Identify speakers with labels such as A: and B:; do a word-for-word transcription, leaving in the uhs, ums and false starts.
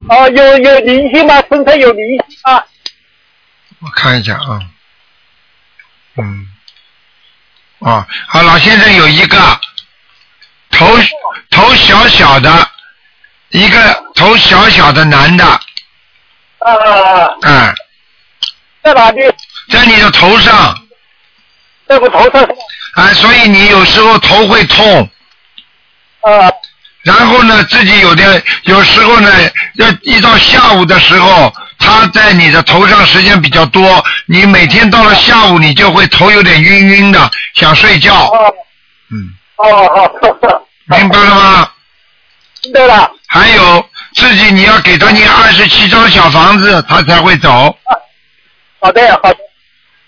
A: 哦，有有灵性吗？身上有灵性吗？
B: 我看一下啊，嗯，哦，好，老先生有一个头头小小的，一个头小小的男的，
A: 啊啊啊！
B: 嗯，
A: 在哪里？
B: 在你的头上，
A: 在我头上。
B: 啊，所以你有时候头会痛。
A: 啊。
B: 然后呢，自己有的有时候呢，要一到下午的时候，它在你的头上时间比较多，你每天到了下午，你就会头有点晕晕的，想睡觉。
A: 哦。
B: 嗯。
A: 哦好。
B: 明白了吗？
A: 明白了。
B: 还有自己你要给他念二十七张小房子，他才会走。
A: 好的，好的。